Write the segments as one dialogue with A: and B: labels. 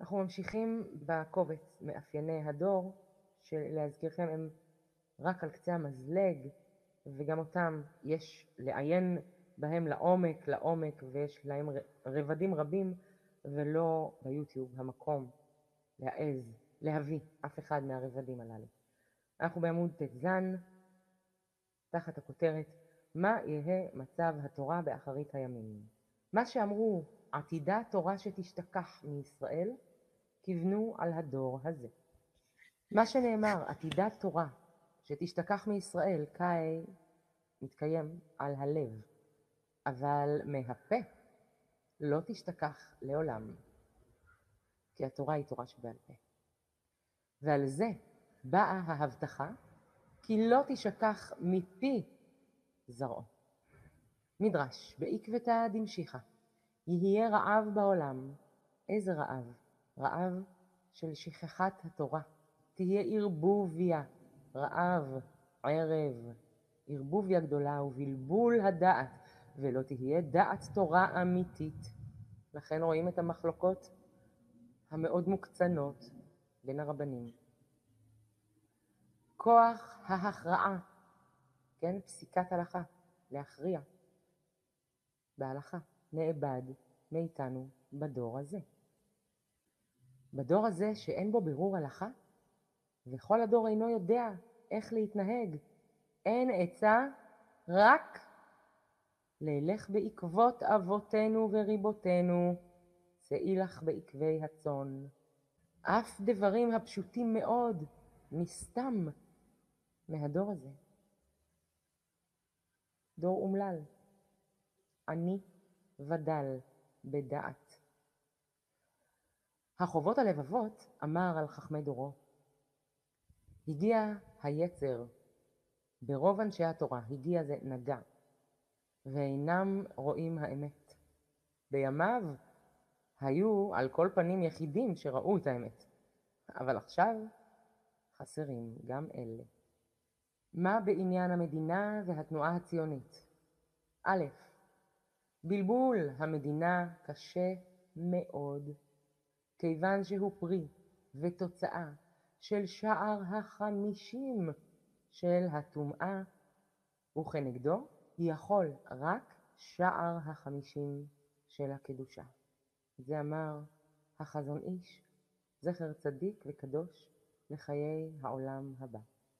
A: אנחנו ממשיכים בקובץ מאפייני הדור, שלהזכירכם הם רק על קצה המזלג, וגם אותם יש לעיין בהם לעומק, ויש להם רבדים רבים, ולא ביוטיוב המקום להעז להביא אף אחד מהרבדים הללו. אנחנו בעמוד ט"ז, תחת הכותרת, מה יהא מצב התורה באחרית הימים? מה שאמרו, עתידה תורה שתשתכח מישראל, כיוונו על הדור הזה. מה שנאמר, עתידה תורה שתשתכח מישראל, כאי מתקיים על הלב, אבל מהפה לא תשתכח לעולם, כי התורה היא תורה שבעל פה. ועל זה באה ההבטחה, כי לא תשכח מפי זרעו. מדרש, בעקבתא דמשיחא, יהיה רעב בעולם. איזה רעב? רעב של שכחת התורה. תהיה ערבוביה, רעב, ערב, ערבוביה גדולה ובלבול הדעת, ולא תהיה דעת תורה אמיתית. לכן רואים את המחלוקות המאוד מוקצנות בין הרבנים. כוח ההכרעה, כן, פסיקת הלכה, להכריע בהלכה, נאבד מאיתנו בדור הזה. בדור הזה שאין בו בירור הלכה, וכל הדור אינו יודע איך להתנהג. אין עצה, רק ללך בעקבות אבותינו וריבותינו, צאי לך בעקבי הצאן. אף דברים הפשוטים מאוד נסתם מהדור הזה. דור אומלל, עני ודל בדעת. החובות הלבבות אמר על חכמי דורו, הגיע היצר, ברוב אנשי התורה, הגיע זה נגע, ואינם רואים האמת. בימיו היו על כל פנים יחידים שראו את האמת, אבל עכשיו חסרים גם אלה. מה בעניין המדינה והתנועה הציונית? א', בלבול המדינה קשה מאוד, כיוון שהוא פרי ותוצאה של שער ה-50 של הטומאה, וכנגדו יכול רק שער ה-50 של הקדושה. זה אמר החזון איש, זכר צדיק וקדוש לחיי העולם הבא.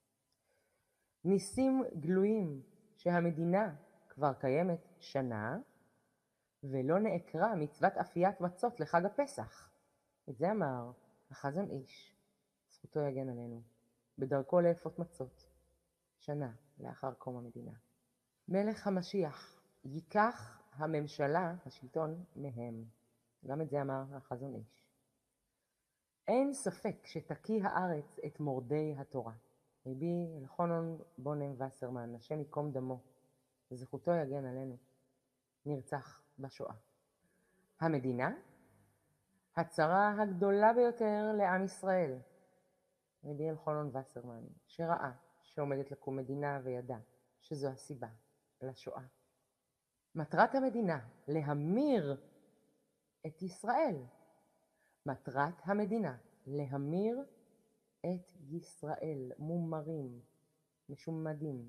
A: ניסים גלויים שהמדינה כבר קיימת שנה, ולא נעקרה מצוות אפיית מצות לחג הפסח. את זה אמר החזון איש, זכותו יגן עלינו, בדרכו לאפות מצות, שנה לאחר קום המדינה. מלך המשיח ייקח הממשלה, השלטון, מהם. גם את זה אמר החזון איש. אין ספק שתקיא הארץ את מורדי התורה. רבי אלחנן בונם וסרמן, השם יקום דמו, זכותו יגן עלינו, נרצח בשואה. המדינה, הצרה הגדולה ביותר לעם ישראל. רבי אלחנן וסרמן, שראה שעומדת לקום מדינה וידע שזו הסיבה לשואה. מטרת המדינה, להמיר את ישראל. מטרת המדינה, להמיר את ישראל, מומרים, משומדים.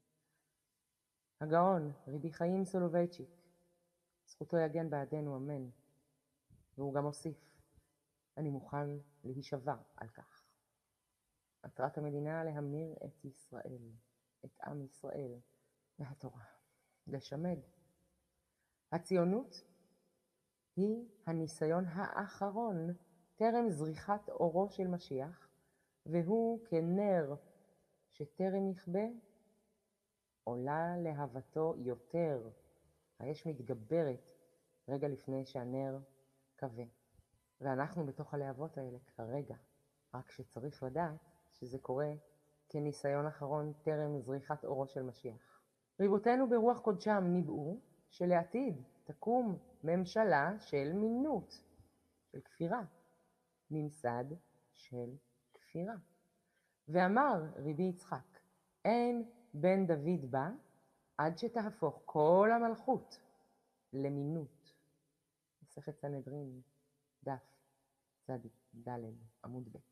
A: הגאון, רבי חיים סולובייצ'יק, זכותו יגן בעדנו, אמן. והוא גם הוסיף, אני מוכן להישבע על כך. מטרת המדינה להמיר את ישראל, את עם ישראל, מהתורה, לשמד. הציונות היא הניסיון האחרון טרם זריחת אורו של משיח, והוא כנר שטרם יכבה, עולה להבתו יותר. האש מתגברת רגע לפני שהנר כבה. ואנחנו בתוך הלהבות האלה כרגע, רק שצריך לדעת שזה קורה כניסיון אחרון טרם זריחת אורו של משיח. ריבותינו ברוח קודשם ניבאו שלעתיד תקום ממשלה של מינות, של כפירה, ממסד של כפירה. ואמר רבי יצחק, אין בן דוד בא עד שתהפוך כל המלכות למינות. מסכת סנהדרין, דף צדיק ד' עמוד ב'.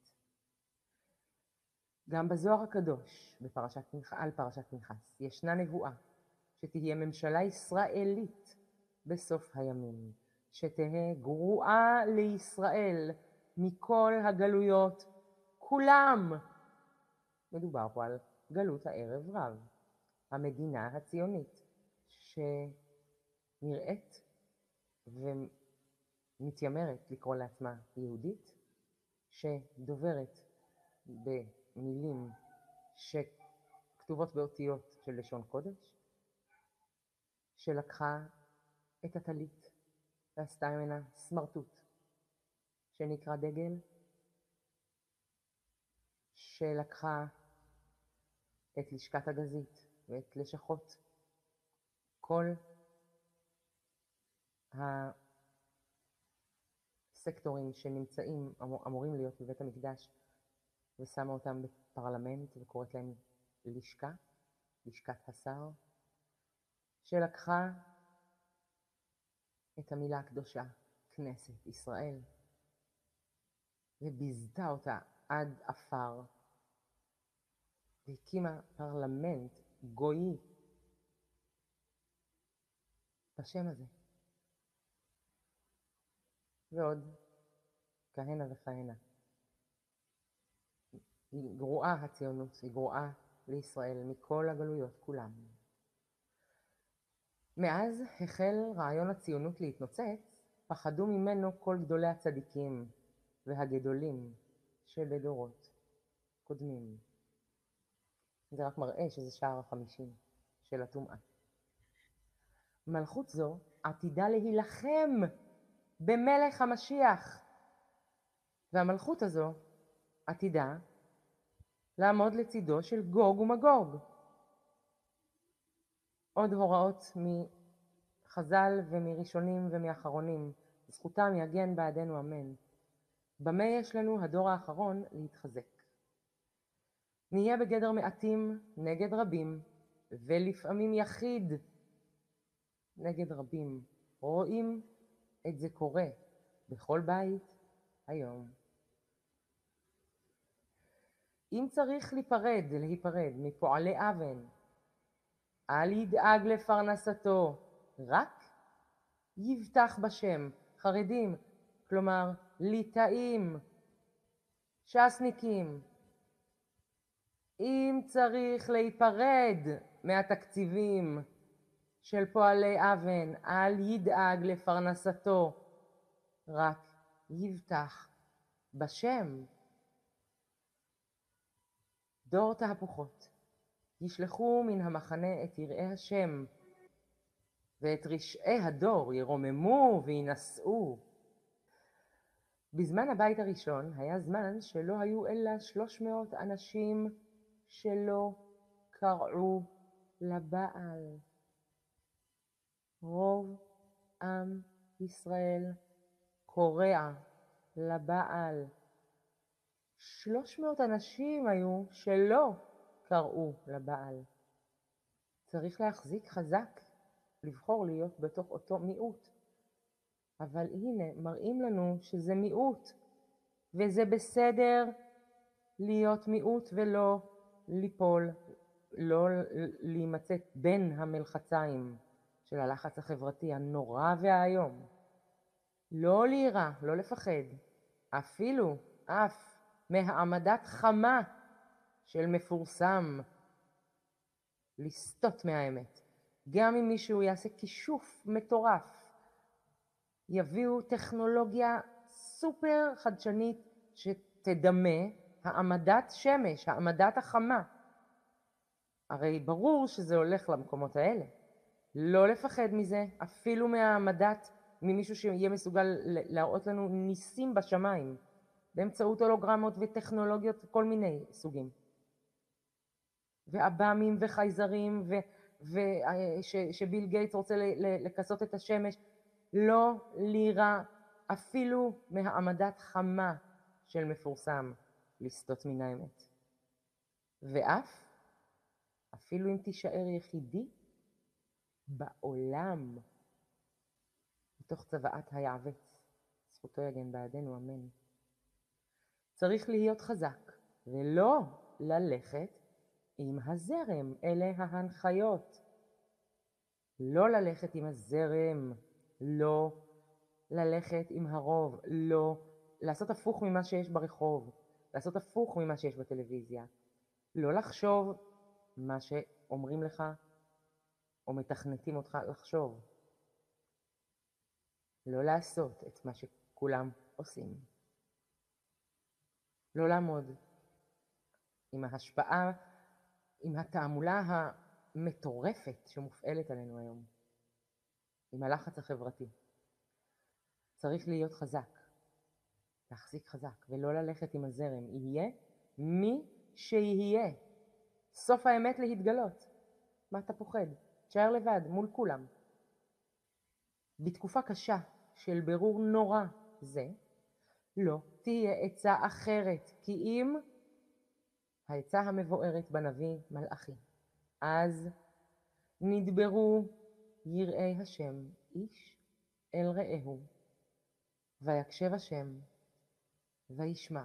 A: גם בזוהר הקדוש, על פרשת פנחס, ישנה נבואה שתהיה ממשלה ישראלית בסוף הימים, שתהא גרועה לישראל מכל הגלויות כולם. מדובר פה על גלות הערב רב, המדינה הציונית שנראית ומתיימרת לקרוא לעצמה יהודית, שדוברת במילים שכתובות באותיות של לשון קודש, שלקחה את הטלית ועשתה ממנה סמרטוט שנקרא דגל, שלקחה את לשכת הגזית ואת לשכות כל הסקטורים שנמצאים, אמורים להיות בבית המקדש, ושמה אותם בפרלמנט וקוראת להם לשכת השר, שלקחה את המילה הקדושה כנסת ישראל וביזתה אותה עד אפר, והקימה פרלמנט גוי בשם הזה. ועוד כהנה וכהנה. היא גרועה הציונות, היא גרועה לישראל מכל הגלויות כולם. מאז החל רעיון הציונות להתנוצץ, פחדו ממנו כל גדולי הצדיקים והגדולים שבדורות קודמים. זה רק מראה שזה שער ה-50 של הטומאה. מלכות זו עתידה להילחם במלך המשיח, והמלכות הזו עתידה לעמוד לצידו של גוג ומגוג. עוד הוראות מחז"ל ומראשונים ומאחרונים, זכותם יגן בעדנו אמן. במה יש לנו הדור האחרון להתחזק? נהיה בגדר מעטים נגד רבים, ולפעמים יחיד נגד רבים. רואים את זה קורה בכל בית היום. אם צריך להיפרד מפועלי אבן, אל ידאג לפרנסתו, רק יבטח בשם. חרדים, כלומר ליטאים, שסניקים. אם צריך להיפרד מהתקציבים של פועלי אבן, אל ידאג לפרנסתו, רק יבטח בשם. דור תהפוכות, ישלחו מן המחנה את יראי השם, ואת רשעי הדור ירוממו וינשאו. בזמן הבית הראשון היה זמן שלא היו אלא 300 אנשים שלא קראו לבעל. רוב עם ישראל קורא לבעל. 300 אנשים היו שלא קראו לבעל. צריך להחזיק חזק, לבחור להיות בתוך אותו מיעוט. אבל הנה, מראים לנו שזה מיעוט, וזה בסדר להיות מיעוט ולא ליפול, לא להימצא בין המלחציים של הלחץ החברתי הנורא והיום. לא להירא, לא לפחד, אפילו אף מהעמדת חמה של מפורסם, לסטות מהאמת. גם אם מישהו יעשה כישוף מטורף, יביאו טכנולוגיה סופר חדשנית שתדמה העמדת שמש, העמדת החמה. הרי ברור שזה הולך למקומות האלה. לא לפחד מזה, אפילו ממישהו שיהיה מסוגל להראות לנו ניסים בשמיים, באמצעות הולוגרמות וטכנולוגיות כל מיני סוגים. ואב"מים וחייזרים, שביל גייטס רוצה לכסות את השמש. לא לירה אפילו מהעמדת חמה של מפורסם לסטות מן האמת. אפילו אם תישאר יחידי בעולם, מתוך צוואת היעבץ, זכותו יגן בעדנו אמן. צריך להיות חזק ולא ללכת עם הזרם. אלה ההנחיות. לא ללכת עם הזרם, לא ללכת עם הרוב, לא לעשות הפוך ממה שיש ברחוב, לעשות הפוך ממה שיש בטלוויזיה, לא לחשוב מה שאומרים לך או מתכנתים אותך לחשוב, לא לעשות את מה שכולם עושים, לא לעמוד עם ההשפעה, עם התעמולה המטורפת שמופעלת עלינו היום, עם הלחץ החברתי. צריך להיות חזק, להחזיק חזק ולא ללכת עם הזרם. יהיה מי שיהיה. סוף האמת להתגלות. מה אתה פוחד? תשאר לבד מול כולם. בתקופה קשה של ברור נורא זה, לא תהיה עצה אחרת, כי אם העצה המבוארת בנביא מלאכי. אז נדברו יראי השם איש אל רעהו, ויקשב השם וישמע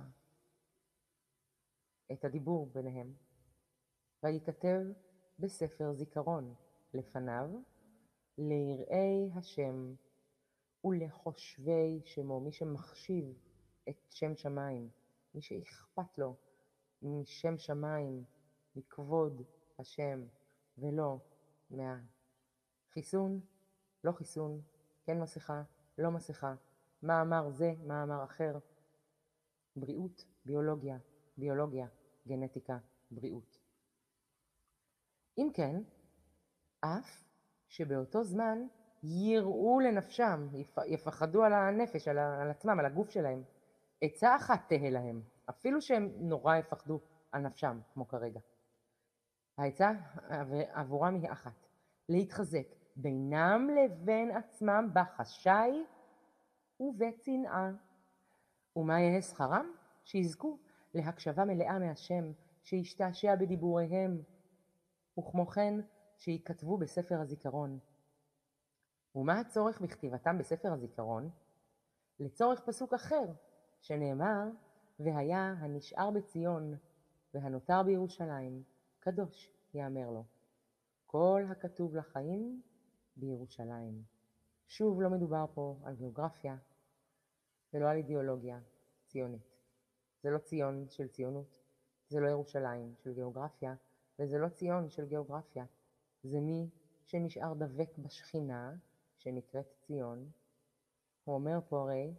A: את הדיבור ביניהם, ויכתב בספר זיכרון לפניו ליראי השם ולחושבי שמו. מי שמחשיב את שם שמיים, מי שאכפת לו משם שמיים, מכבוד השם, ולא מהחיסון, לא חיסון, כן מסכה, לא מסכה, מה אמר זה, מה אמר אחר. בריאות, ביולוגיה, ביולוגיה, גנטיקה, בריאות. אם כן, אף שבאותו זמן יראו לנפשם, יפחדו על הנפש, על עצמם, על הגוף שלהם. עצה אחת תהיה להם, אפילו שהם נורא יפחדו על נפשם, כמו כרגע. העצה עבורם היא אחת, להתחזק בינם לבין עצמם בחשאי ובצנעה. ומה יהיה שכרם? שיזכו להקשבה מלאה מהשם, שישתעשע בדיבוריהם, וכמו כן שיכתבו בספר הזיכרון. ומה הצורך בכתיבתם בספר הזיכרון? לצורך פסוק אחר, שנאמר, והיה הנשאר בציון והנותר בירושלים, קדוש יאמר לו. כל הכתוב לחיים בירושלים. שוב, לא מדובר פה על גיאוגרפיה, ולא על אידיאולוגיה ציונית. זה לא ציון של ציונות, זה לא ירושלים של גיאוגרפיה, וזה לא ציון של גיאוגרפיה. זה מי שנשאר דבק בשכינה, שנקראת ציון. הוא אומר פה הרי,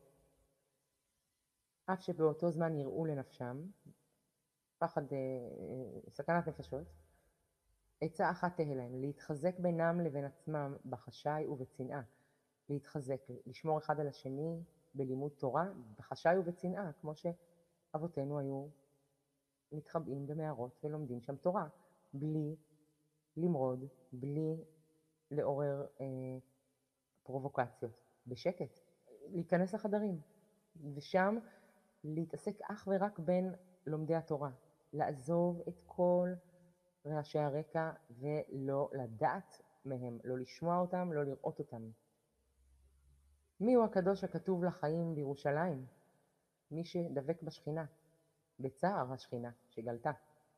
A: אף שבאותו זמן יראו לנפשם, פחד, סכנת נפשות, עצה אחת תהיה להם, להתחזק בינם לבין עצמם בחשאי ובצנעה. להתחזק, לשמור אחד על השני בלימוד תורה, בחשאי ובצנעה, כמו שאבותינו היו מתחבאים במערות ולומדים שם תורה, בלי למרוד, בלי לעורר פרובוקציות, בשקט, להיכנס לחדרים, ושם להתעסק אך ורק בין לומדי התורה, לעזוב את כל רעשי הרקע ולא לדעת מהם, לא לשמוע אותם, לא לראות אותם. מי הוא הקדוש הכתוב לחיים בירושלים? מי שדבק בשכינה, בצער השכינה שגלתה,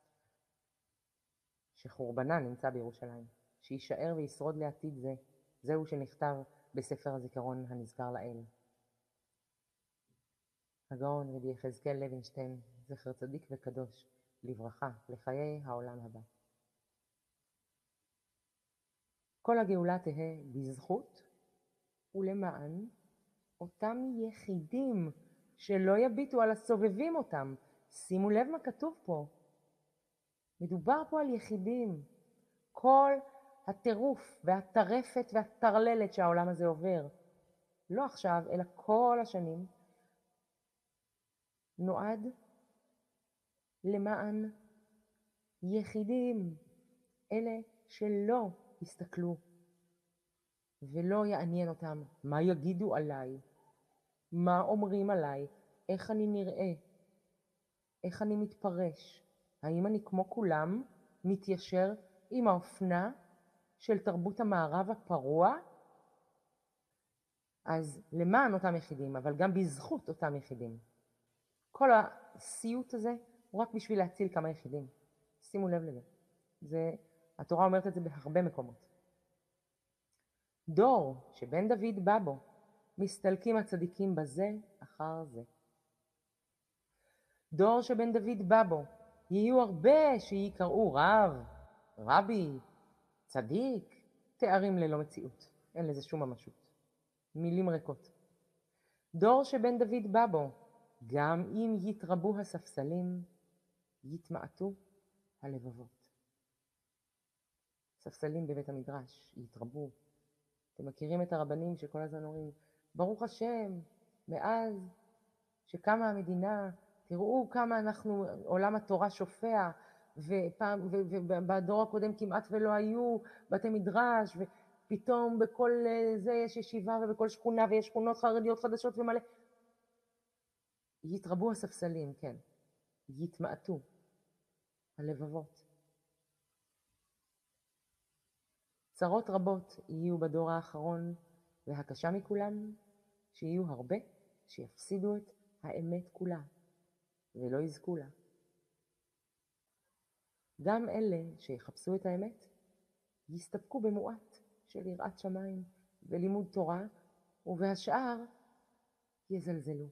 A: שחורבנה נמצא בירושלים, שישאר וישרוד לעתיד זה, זהו שנכתב בספר הזיכרון הנזכר לאל. הגאון רבי יחזקאל לוינשטיין, זכר צדיק וקדוש, לברכה, לחיי העולם הבא. כל הגאולה תהא בזכות ולמען אותם יחידים שלא יביטו על הסובבים אותם. שימו לב מה כתוב פה. מדובר פה על יחידים. כל הטירוף והטרפת והטרללת שהעולם הזה עובר, לא עכשיו, אלא כל השנים, נועד למען יחידים, אלה שלא יסתכלו ולא יעניין אותם מה יגידו עליי, מה אומרים עליי, איך אני נראה, איך אני מתפרש, האם אני כמו כולם מתיישר עם האופנה של תרבות המערב הפרוע. אז למען אותם יחידים, אבל גם בזכות אותם יחידים. כל הסיוט הזה הוא רק בשביל להציל כמה יחידים. שימו לב לזה. התורה אומרת את זה בהרבה מקומות. דור שבן דוד בא בו, מסתלקים הצדיקים בזה אחר זה. דור שבן דוד בא בו, יהיו הרבה שיקראו רב, רבי, צדיק, תארים ללא מציאות. אין לזה שום ממשות. מילים ריקות. דור שבן דוד בא בו, גם אם יתרבו הספסלים, יתמעטו הלבבות. ספסלים בבית המדרש, יתרבו. אתם מכירים את הרבנים שכל הזמן אומרים, ברוך השם, מאז שקמה המדינה, תראו כמה אנחנו, עולם התורה שופע, ובדור הקודם כמעט ולא היו בתי מדרש, ופתאום בכל זה יש ישיבה, ובכל שכונה, ויש שכונות חרדיות חדשות ומלא. יתרבו הספסלים, כן. יתמעטו הלבבות. צרות רבות יהיו בדור האחרון, והקשה מכולם, שיהיו הרבה שיפסידו את האמת כולה, ולא יזכו לה. גם אלה שיחפשו את האמת, יסתפקו במועט של יראת שמיים ולימוד תורה, ובהשאר יזלזלו.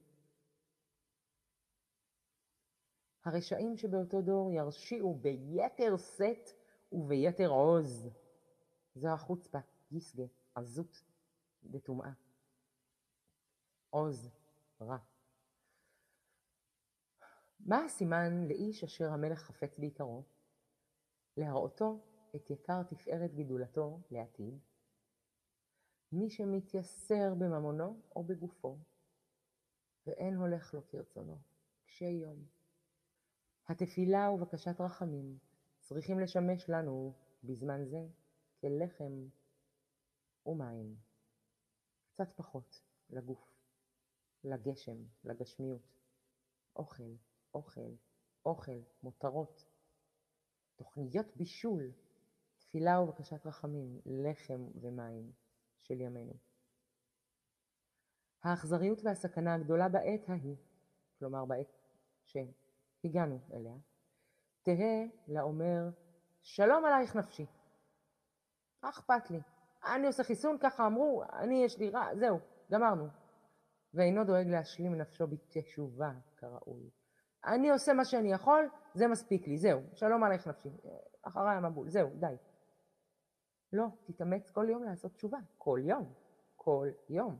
A: הרשעים שבאותו דור ירשיעו ביתר שאת וביתר עוז. זו החוצפה, יסגה, עזות וטומאה. עוז, רע. מה הסימן לאיש אשר המלך חפץ בעיקרו? להראותו את יקר תפארת גידולתו לעתיד. מי שמתייסר בממונו או בגופו, ואין הולך לו כרצונו, קשי יום. התפילה ובקשת רחמים צריכים לשמש לנו בזמן זה כלחם ומים. קצת פחות לגוף, לגשם, לגשמיות. אוכל, אוכל, אוכל, מותרות, תוכניות בישול, תפילה ובקשת רחמים, לחם ומים של ימינו. האכזריות והסכנה הגדולה בעת ההיא, כלומר בעת שהגענו אליה, תהה לאומר, שלום עלייך נפשי. אכפת לי. אני עושה חיסון, ככה אמרו, יש לי רע, זהו, גמרנו. ואינו דואג להשלים נפשו בתשובה כראוי. אני עושה מה שאני יכול, זה מספיק לי, זהו, שלום עלייך נפשי. אחריי המבול, זהו, די. לא, תתאמץ כל יום לעשות תשובה. כל יום. כל יום.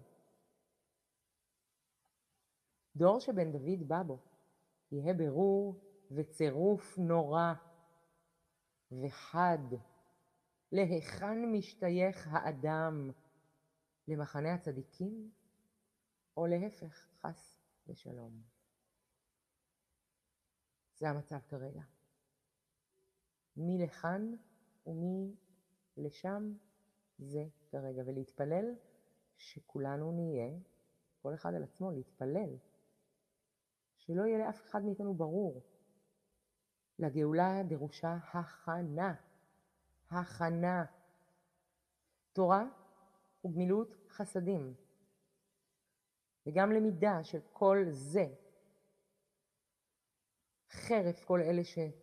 A: דור שבן דוד בא בו, יהיה ברור וצירוף נורא וחד. להיכן משתייך האדם? למחנה הצדיקים? או להפך, חס ושלום. זה המצב כרגע. מי לכאן ומי לשם זה כרגע. ולהתפלל שכולנו נהיה, כל אחד על עצמו, להתפלל. שלא יהיה לאף אחד מאיתנו ברור. לגאולה דרושה הכנה. הכנה. תורה וגמילות חסדים. וגם למידה של כל זה. חרף כל אלה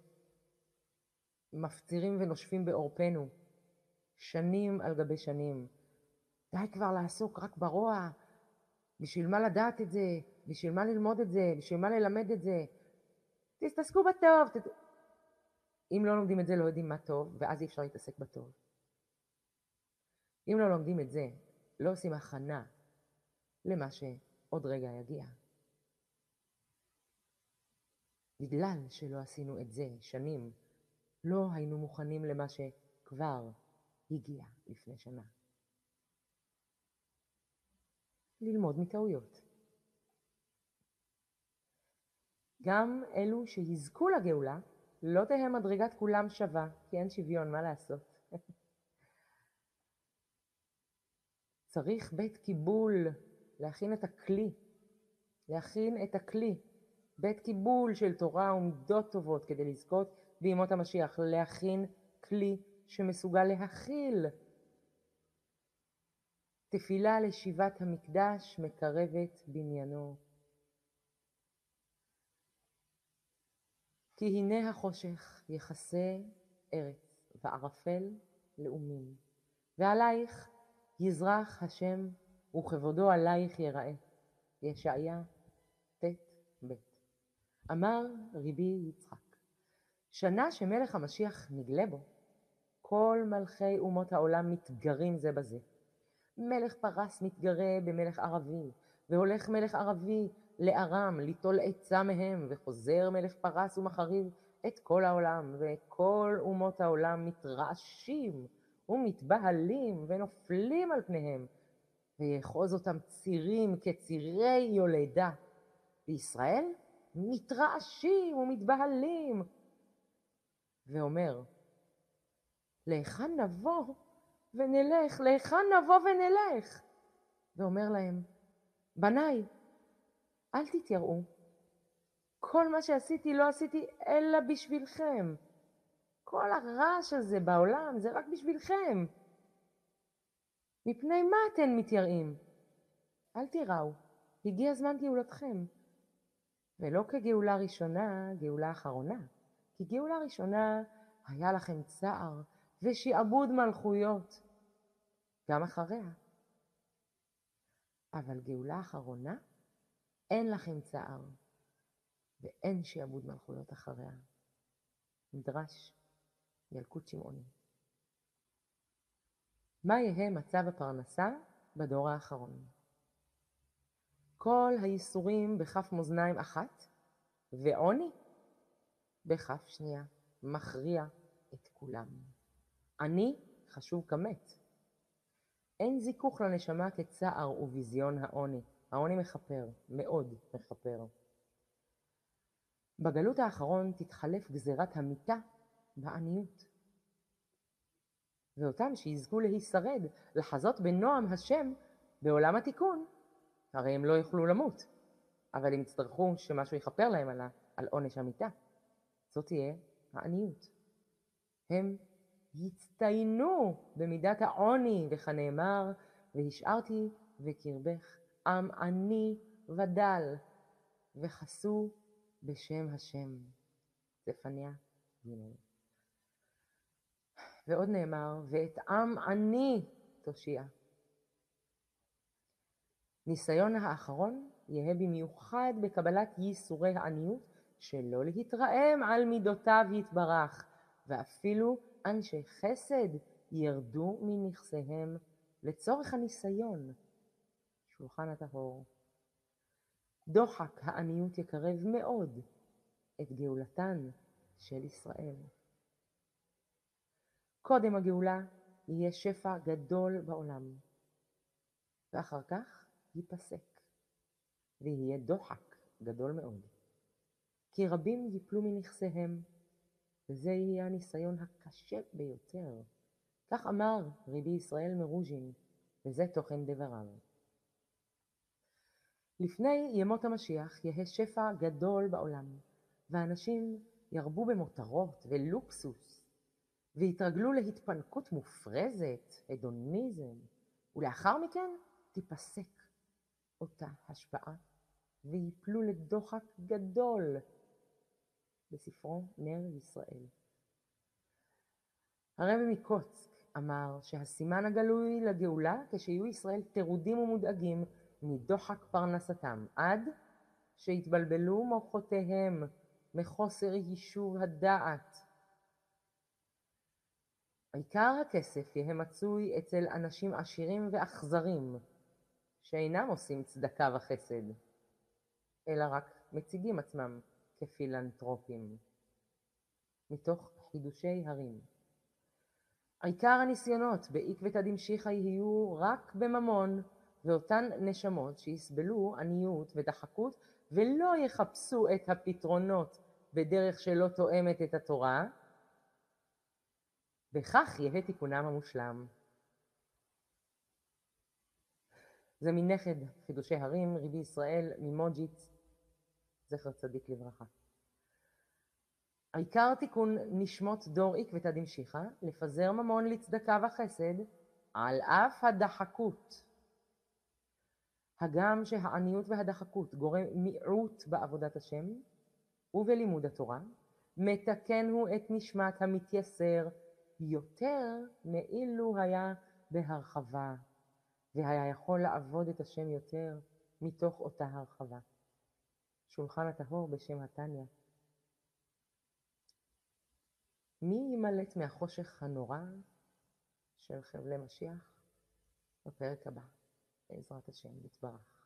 A: שמפצירים ונושפים בעורפנו. שנים על גבי שנים. די כבר לעסוק רק ברוע. בשביל מה לדעת את זה? בשביל מה ללמוד את זה? בשביל מה ללמד את זה? תתעסקו בטוב. אם לא לומדים את זה לא יודעים מה טוב, ואז אי אפשר להתעסק בטוב. אם לא לומדים את זה, לא עושים הכנה למה שעוד רגע יגיע. בגלל שלא עשינו את זה שנים, לא היינו מוכנים למה שכבר הגיע לפני שנה. ללמוד מטעויות. גם אלו שיזכו לגאולה, לא תהיה מדרגת כולם שווה, כי אין שוויון, מה לעשות? צריך בית קיבול, להכין את הכלי, בית קיבול של תורה ומידות טובות כדי לזכות בימות המשיח, להכין כלי שמסוגל להכיל. תפילה לשיבת המקדש מקרבת בניינו. כי הנה החושך יכסה ארץ וערפל לאומים, ועלייך יזרח השם וכבודו עלייך יראה. ישעיה ט"ב. אמר רבי יצחק, שנה שמלך המשיח נגלה בו, כל מלכי אומות העולם מתגרים זה בזה. מלך פרס מתגרה במלך ערבי, והולך מלך ערבי לארם ליטול עצה מהם, וחוזר מלך פרס ומחריב את כל העולם, וכל אומות העולם מתרעשים ומתבהלים ונופלים על פניהם, ויחוז אותם צירים כצירי יולדה. בישראל מתרעשים ומתבהלים, ואומר, להיכן נבוא ונלך, להיכן נבוא ונלך? ואומר להם, בניי, אל תתייראו. כל מה שעשיתי לא עשיתי אלא בשבילכם. כל הרעש הזה בעולם זה רק בשבילכם. מפני מה אתן מתייראים? אל תיראו, הגיע זמן גאולתכם. ולא כגאולה ראשונה, גאולה אחרונה. כי גאולה ראשונה היה לכם צער ושיעבוד מלכויות, גם אחריה. אבל גאולה אחרונה, אין לכם צער, ואין שיעבוד מלכויות אחריה. מדרש ילקוט שמעוני. מה יהיה מצב הפרנסה בדור האחרון? כל הייסורים בכף מאזניים אחת, ועוני בכף שנייה, מכריע את כולם. אני חשוב כמת. אין זיכוך לנשמה כצער וביזיון העוני. העוני מחפר, מאוד מחפר. בגלות האחרון תתחלף גזירת המיטה בעניות. ואותם שיזכו להישרד, לחזות בנועם השם בעולם התיקון, הרי הם לא יוכלו למות, אבל הם יצטרכו שמשהו יכפר להם על עונש המיטה. זאת תהיה העניות. הם יצטיינו במידת העוני, וכנאמר, והשארתי וקרבך עם עני ודל, וחסו בשם השם. צפניה ג'. ועוד נאמר, ואת עם עני תושיע. ניסיון האחרון יהיה במיוחד בקבלת ייסורי העניות, שלא להתרעם על מידותיו יתברך, ואפילו אנשי חסד ירדו מנכסיהם לצורך הניסיון. שולחן הטהור. דוחק העניות יקרב מאוד את גאולתן של ישראל. קודם הגאולה יהיה שפע גדול בעולם, ואחר כך ייפסק, ויהיה דוחק גדול מאוד. כי רבים ייפלו מנכסיהם, וזה יהיה הניסיון הקשה ביותר. כך אמר רבי ישראל מרוז'ין, וזה תוכן דבריו. לפני ימות המשיח יהיה שפע גדול בעולם, ואנשים ירבו במותרות ולוקסוס, והתרגלו להתפנקות מופרזת, הדוניזם, ולאחר מכן תיפסק אותה השפעה, ויפלו לדוחק גדול. בספרו נר ישראל. הרבי מקוצק אמר שהסימן הגלוי לגאולה כשיהיו ישראל תרודים ומודאגים מדוחק פרנסתם, עד שהתבלבלו מוחותיהם מחוסר יישוב הדעת. עיקר הכסף יהיה מצוי אצל אנשים עשירים ואכזרים, שאינם עושים צדקה וחסד, אלא רק מציגים עצמם כפילנטרופים. מתוך חידושי הרים. עיקר הניסיונות בעקבתא דמשיחא יהיו רק בממון, ואותן נשמות שיסבלו עניות ודחקות ולא יחפשו את הפתרונות בדרך שלא תואמת את התורה, בכך יהיה תיקונם המושלם. זה מנכד חידושי הרים, רבי ישראל ממוג'יץ, זכר צדיק לברכה. העיקר תיקון נשמות דור עקבתא דמשיחא, לפזר ממון לצדקה וחסד, על אף הדחקות. הגם שהעניות והדחקות גורם מיעוט בעבודת השם ובלימוד התורה, מתקן הוא את נשמת המתייסר יותר מאילו היה בהרחבה, והיה יכול לעבוד את השם יותר מתוך אותה הרחבה. שולחן הטהור בשם התניא. מי יימלט מהחושך הנורא של חבלי משיח? בפרק הבא, בעזרת השם יתברך.